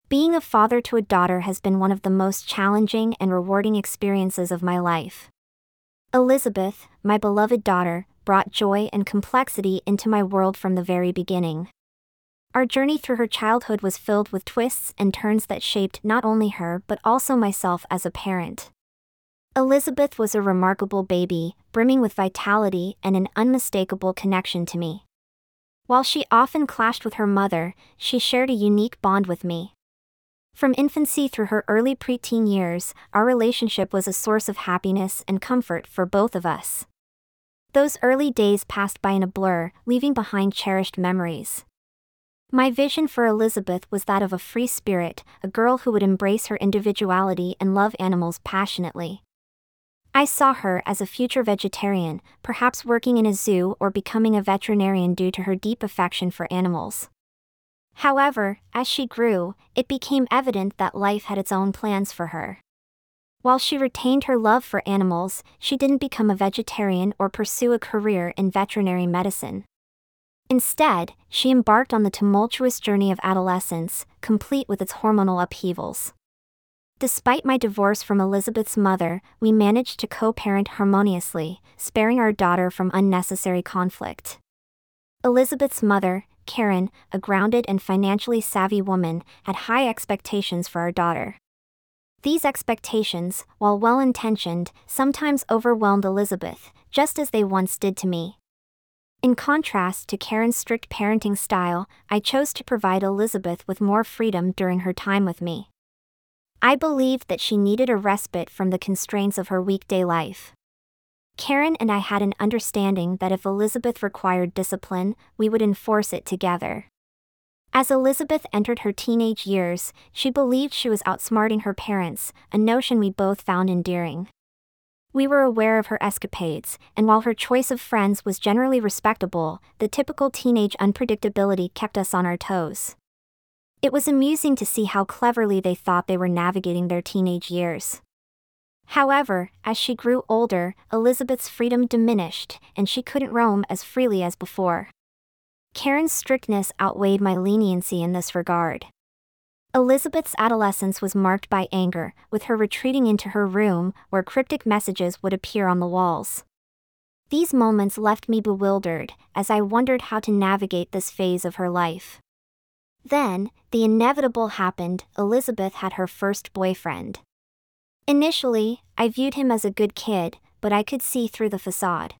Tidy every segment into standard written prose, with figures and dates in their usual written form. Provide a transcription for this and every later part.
Being a father to a daughter has been one of the most challenging and rewarding experiences of my life. Elizabeth, my beloved daughter, brought joy and complexity into my world from the very beginning. Our journey through her childhood was filled with twists and turns that shaped not only her but also myself as a parent. Elizabeth was a remarkable baby, brimming with vitality and an unmistakable connection to me. While she often clashed with her mother, she shared a unique bond with me. From infancy through her early preteen years, our relationship was a source of happiness and comfort for both of us. Those early days passed by in a blur, leaving behind cherished memories. My vision for Elizabeth was that of a free spirit, a girl who would embrace her individuality and love animals passionately. I saw her as a future vegetarian, perhaps working in a zoo or becoming a veterinarian due to her deep affection for animals. However, as she grew, it became evident that life had its own plans for her. While she retained her love for animals, she didn't become a vegetarian or pursue a career in veterinary medicine. Instead, she embarked on the tumultuous journey of adolescence, complete with its hormonal upheavals. Despite my divorce from Elizabeth's mother, we managed to co-parent harmoniously, sparing our daughter from unnecessary conflict. Elizabeth's mother, Karen, a grounded and financially savvy woman, had high expectations for our daughter. These expectations, while well-intentioned, sometimes overwhelmed Elizabeth, just as they once did to me. In contrast to Karen's strict parenting style, I chose to provide Elizabeth with more freedom during her time with me. I believed that she needed a respite from the constraints of her weekday life. Karen and I had an understanding that if Elizabeth required discipline, we would enforce it together. As Elizabeth entered her teenage years, she believed she was outsmarting her parents, a notion we both found endearing. We were aware of her escapades, and while her choice of friends was generally respectable, the typical teenage unpredictability kept us on our toes. It was amusing to see how cleverly they thought they were navigating their teenage years. However, as she grew older, Elizabeth's freedom diminished, and she couldn't roam as freely as before. Karen's strictness outweighed my leniency in this regard. Elizabeth's adolescence was marked by anger, with her retreating into her room, where cryptic messages would appear on the walls. These moments left me bewildered, as I wondered how to navigate this phase of her life. Then, the inevitable happened. Elizabeth had her first boyfriend. Initially, I viewed him as a good kid, but I could see through the facade.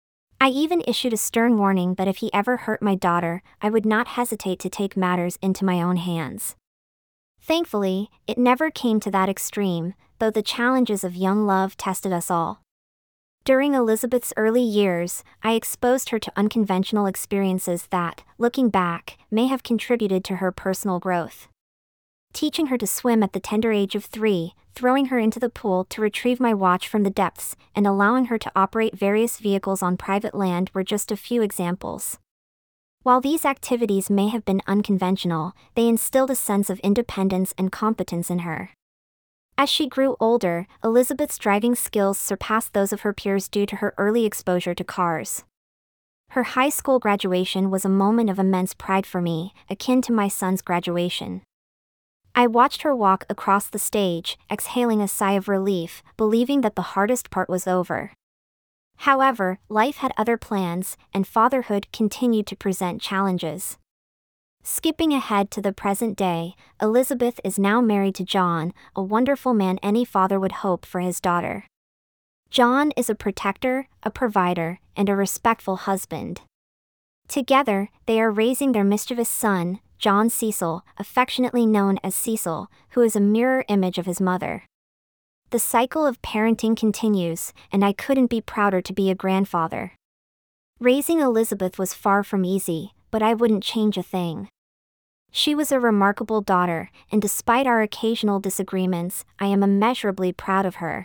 I even issued a stern warning that if he ever hurt my daughter, I would not hesitate to take matters into my own hands. Thankfully, it never came to that extreme, though the challenges of young love tested us all. During Elizabeth's early years, I exposed her to unconventional experiences that, looking back, may have contributed to her personal growth. Teaching her to swim at the tender age of 3, throwing her into the pool to retrieve my watch from the depths, and allowing her to operate various vehicles on private land were just a few examples. While these activities may have been unconventional, they instilled a sense of independence and competence in her. As she grew older, Elizabeth's driving skills surpassed those of her peers due to her early exposure to cars. Her high school graduation was a moment of immense pride for me, akin to my son's graduation. I watched her walk across the stage, exhaling a sigh of relief, believing that the hardest part was over. However, life had other plans, and fatherhood continued to present challenges. Skipping ahead to the present day, Elizabeth is now married to John, a wonderful man any father would hope for his daughter. John is a protector, a provider, and a respectful husband. Together, they are raising their mischievous son, John Cecil, affectionately known as Cecil, who is a mirror image of his mother. The cycle of parenting continues, and I couldn't be prouder to be a grandfather. Raising Elizabeth was far from easy, but I wouldn't change a thing. She was a remarkable daughter, and despite our occasional disagreements, I am immeasurably proud of her.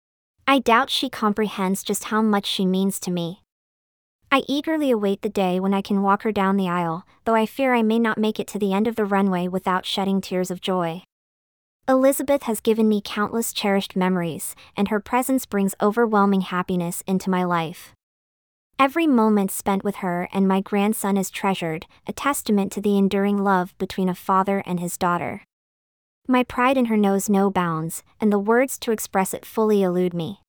I doubt she comprehends just how much she means to me. I eagerly await the day when I can walk her down the aisle, though I fear I may not make it to the end of the runway without shedding tears of joy. Elizabeth has given me countless cherished memories, and her presence brings overwhelming happiness into my life. Every moment spent with her and my grandson is treasured, a testament to the enduring love between a father and his daughter. My pride in her knows no bounds, and the words to express it fully elude me.